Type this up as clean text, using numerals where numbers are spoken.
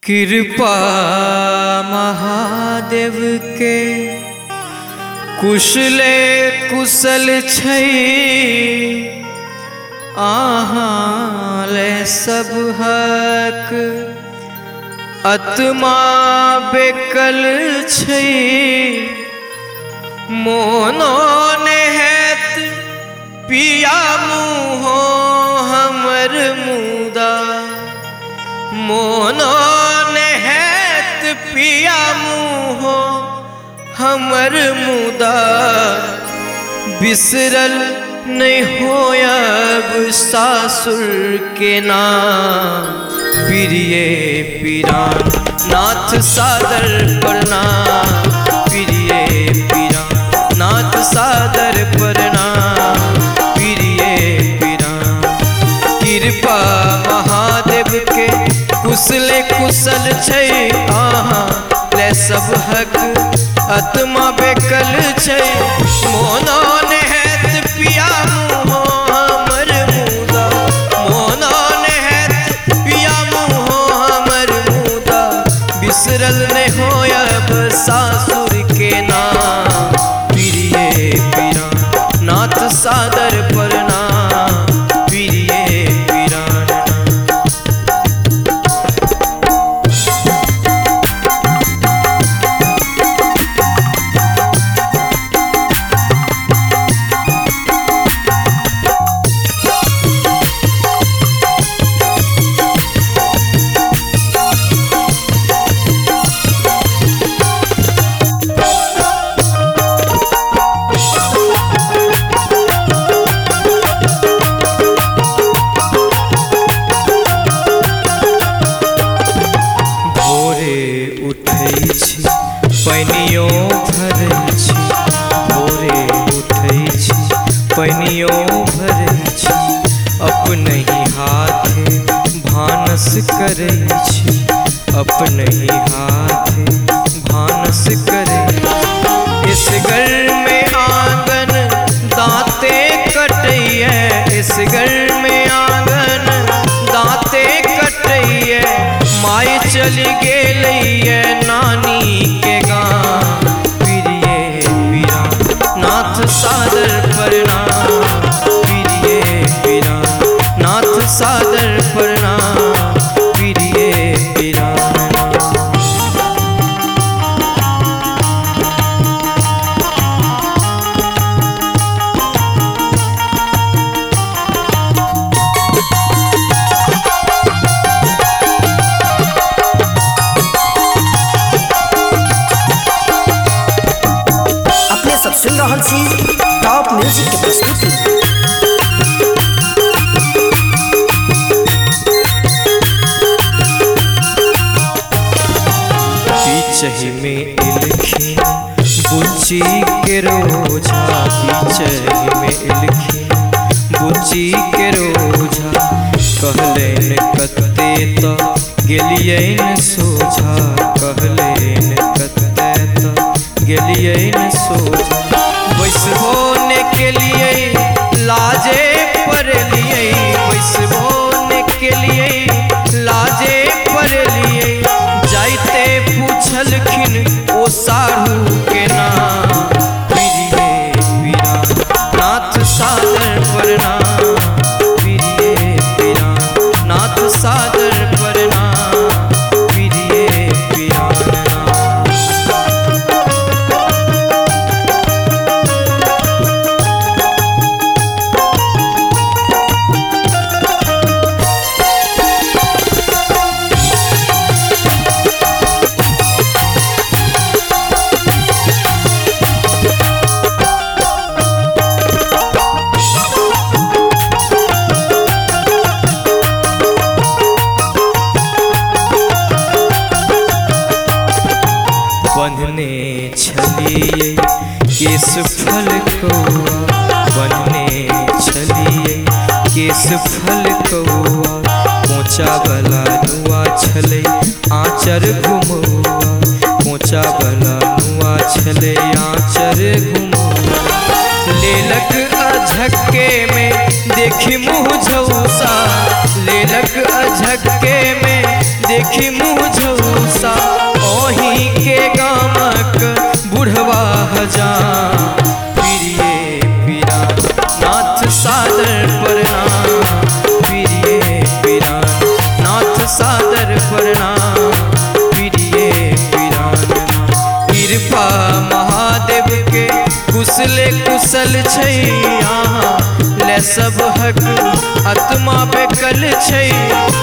कृपा महादेव के कुशले कुशल छै आहाँ ले सब हक आत्मा बेकल छै मोनो नेहत पिया मुहो हमर मुदा मोनो नेहत पिया मुहो हमर मुदा बिसरल नहीं होयब सासुर के नाम प्रिय पिरान नाथ सादर प्रणाम प्रिय पिरान नाथ सादर प्रणाम प्रिय पिरान कृपा महादेव के कुशले कुशल छै आहाँ ले सब हक आत्मा बेकल छै मोनो नेहत पिया मुहो हमर मुदा मोनो नेहत पिया मुहो हमर मुदा बिसरल नहीं होयब सासुर के नाम प्रिय पिरान नाथ सादर प्रणाम प्रिय पिरान पैनियो भरै छी भोरे उठै छी पैनियो भरै छी अपने ही हाथे भानस करै छी अपने ही हाथे भानस करै इस घर में आंगन दांते कटैया इस घर में आंगन दांते कटैया माई चली गेलैया नानी के गाँव प्रिय पिरान नाथ सादर प्रणाम प्रिय पिरान नाथ सादर प्रणाम प्रिय पिरान सुन रहल छी टॉप म्यूजिक के प्रस्तुति बीचही में इलखिन बुच्ची के रोजा बीचही में इलखिन बुच्ची के रोजा कहलेन कते तो गेलियन सोझा कहलेन कते तो गेलियन सोझा वैसवोने के लिए लाजे पर लिए वैसवोने के लिए लाजे पर लिए जाइते पूछलखिन ओ साढ़ू के नाम प्रिय पिरान नाथ सादर प्रणाम प्रिय पिरान नाथ सादर प्रणाम प्रिय पिरान बनने छलिए केस फल कौआ बनने छलिए केस फल कौआ पोचा वाला नुआ छले आँचर घुमौआ पोचा वाला नुआ छले आँचर घुमौआ लेलक अझक्के में देखी मुँह झौसा लेलक अझक्के में देखी मुझौसा ओही के गामक बुढ़वा हजान प्रिय पिरान नाथ सादर प्रणाम प्रिय पिरान नाथ सादर प्रणाम प्रिय पिरान कृपा महादेव के कुशले कुशल छै यहाँ ले सब हक आत्मा बेकल छै